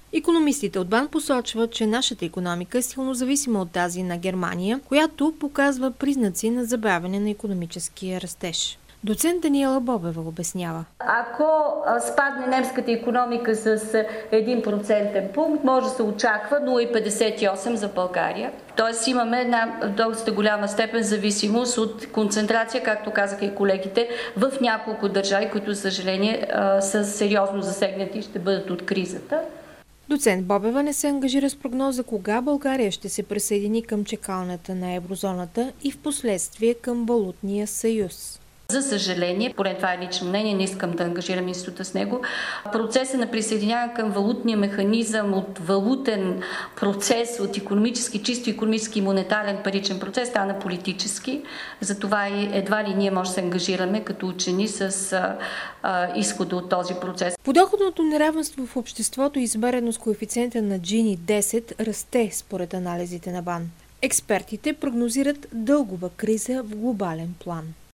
Икономистите от БАН посочват, че нашата икономика е силно зависима от тази на Германия, която показва признаци на забавяне на икономическия растеж. Доцент Даниела Бобева обяснява. Ако спадне немската икономика с 1% пункт, може да се очаква 0,58 за България. Тоест имаме една доста голяма степен зависимост от концентрация, както казаха и колегите, в няколко държави, които, за съжаление, са сериозно засегнати и ще бъдат от кризата. Доцент Бобева не се ангажира с прогноза кога България ще се присъедини към чакалнята на еврозоната и в последствие към валутния съюз. За съжаление, поне това е лично мнение, не искам да ангажирам института с него, процесът на присъединяване към валутния механизъм от валутен процес, от чисто икономически и монетарен паричен процес стана политически. Затова и едва ли ние може да се ангажираме като учени с изхода от този процес. Подоходното неравенство в обществото, измерено с коефициента на Джини 10, расте според анализите на БАН. Експертите прогнозират дългова криза в глобален план.